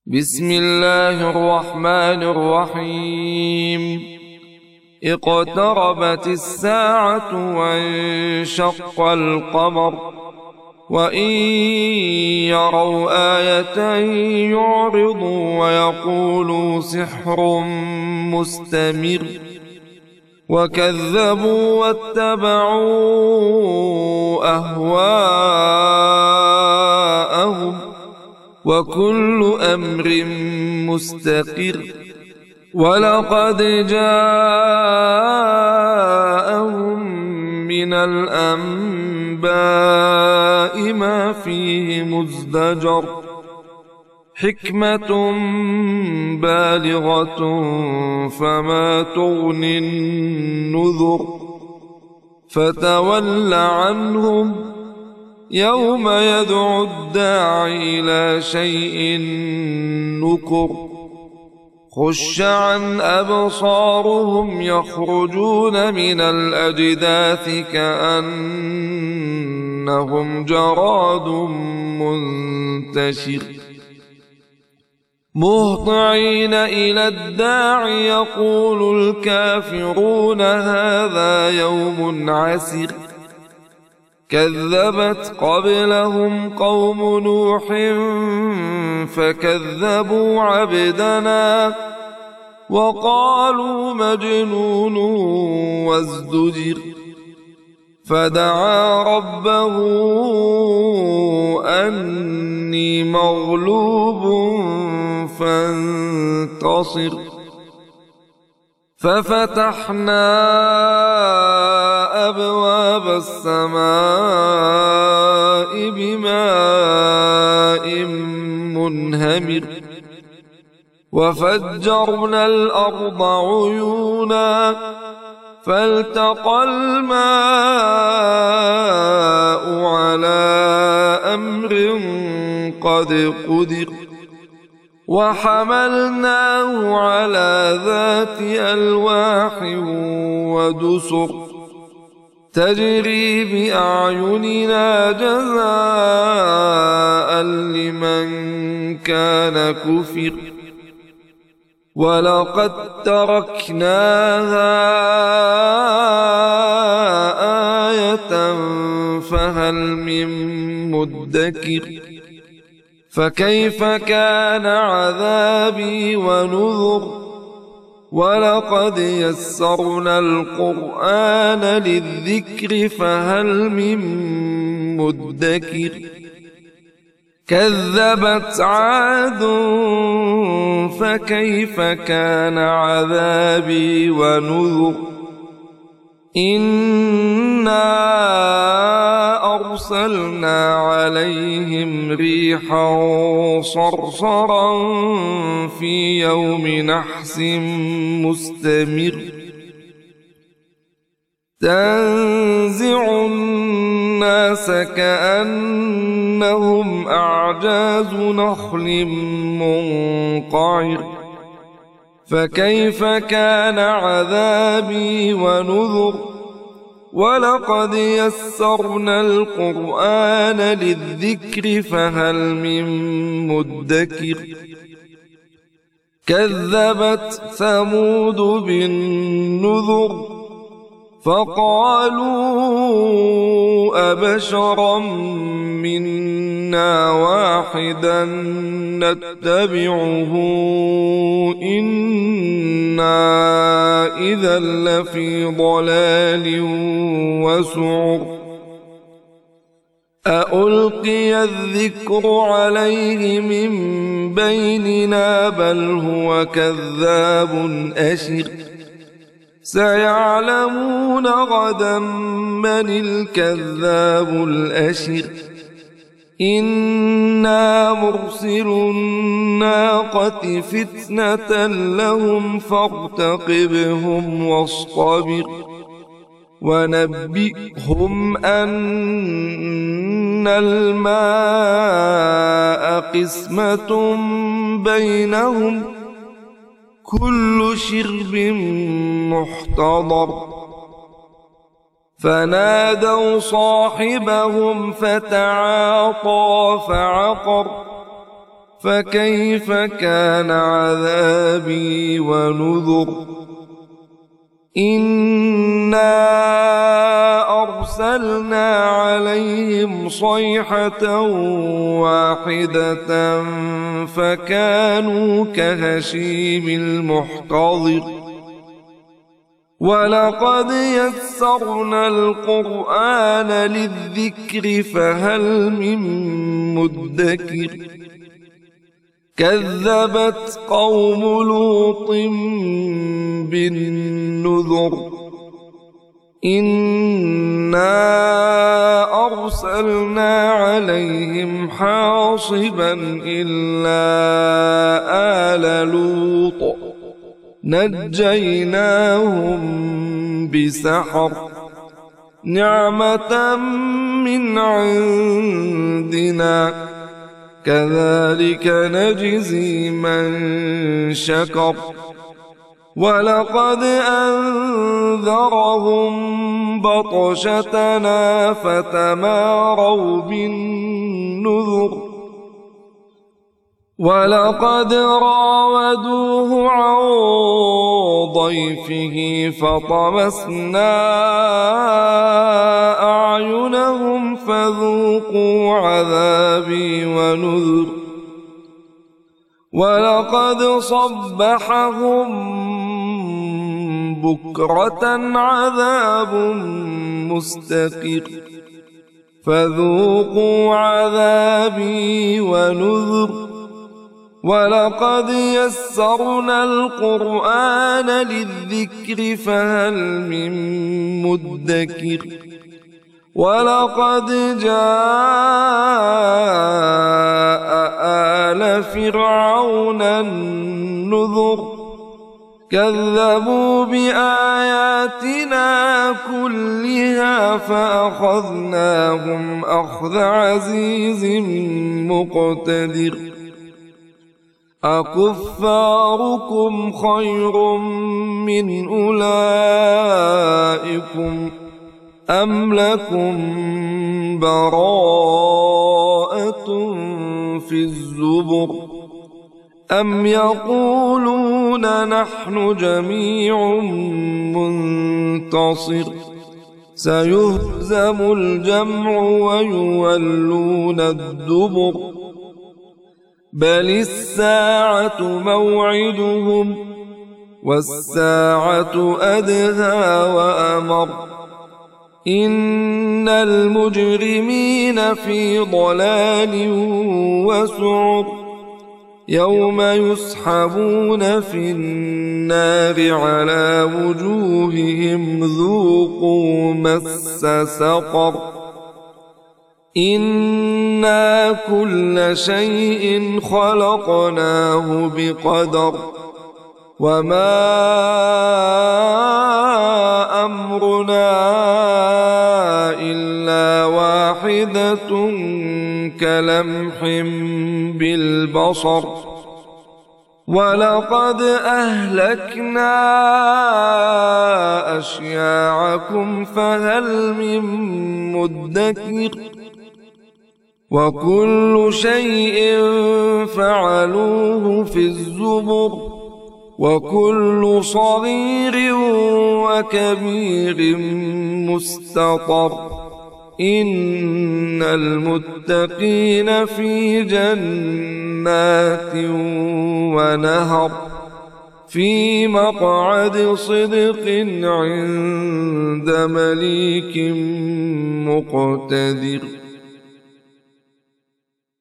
بسم الله الرحمن الرحيم. اقتربت الساعة وانشق القمر وإن يروا آية يعرضوا ويقولوا سحر مستمر وكذبوا واتبعوا أهواءهم وكل أمر مستقر ولقد جاءهم من الأنباء ما فيه مزدجر حكمة بالغة فما تغني النذر فتول عنهم يوم يدعو الداعي إلى شيء نكر خش عن أبصارهم يخرجون من الأجداث كأنهم جراد منتشر مهطعين إلى الداع يقول الكافرون هذا يوم عسر كذبت قبلهم قوم نوح فكذبوا عبدنا وقالوا مجنون وازدجر فدعا ربه أني مغلوب فانتصر ففتحنا أبواب السماء بماء منهمر وفجرنا الأرض عيونا فالتقى الماء على أمر قد قدر وحملناه على ذات ألواح ودسر تجري بأعيننا جزاء لمن كان كفر ولقد تركناها آية فهل من مدكر فكيف كان عذابي ونذر ولقد يسرنا القرآن للذكر فهل من مدكر كذبت عاد فكيف كان عذابي ونذر إنا أرسلنا عليهم ريحا صرصرا في يوم نحس مستمر تنزع الناس كأنهم أعجاز نخل منقعر فكيف كان عذابي ونذر ولقد يسرنا القرآن للذكر فهل من مدكر كذبت ثمود بالنذر فقالوا أبشرا منا واحدا نتبعه إنا إذا لفي ضلال وسعر أألقي الذكر عليه من بيننا بل هو كذاب أشر سيعلمون غدا من الكذاب الأشر إنا مرسل الناقة فتنة لهم فارتقبهم واصطبر ونبئهم أن الماء قسمة بينهم كل شرب محتضر فنادوا صاحبهم فتعاطى فعقر فكيف كان عذابي ونذر إنا أرسلنا عليهم صيحة واحدة فكانوا كهشيم المحتضر ولقد يسرنا القرآن للذكر فهل من مدكر كذبت قوم لوط بالنذر إنا أرسلنا عليهم حاصبا إلا آل لوط نجيناهم بسحر نعمة من عندنا كذلك نجزي من شكر ولقد أنذرهم بطشتنا فتماروا بالنذر ولقد راودوه عن ضيفه فطمسنا أعينهم فذوقوا عذابي ونذر ولقد صبحهم بكرة عذاب مستقر فذوقوا عذابي ونذر ولقد يسرنا القرآن للذكر فهل من مدكر ولقد جاء آل فرعون النذر كذبوا بآياتنا كلها فأخذناهم أخذ عزيز مقتدر أكفاركم خير من أولئكم أم لكم براءة في الزبر أم يقولون نحن جميع منتصر سيهزم الجمع ويولون الدبر بل الساعة موعدهم والساعة أدهى وأمر إن المجرمين في ضلال وسعر يوم يسحبون في النار على وجوههم ذوقوا مس سقر إنا كل شيء خلقناه بقدر وما أمرنا إلا واحدة كلمح بالبصر ولقد أهلكنا أشياعكم فهل من مدكر وكل شيء فعلوه في الزبر وكل صغير وكبير مستطر إن المتقين في جنات ونهر في مقعد صدق عند مليك مقتدر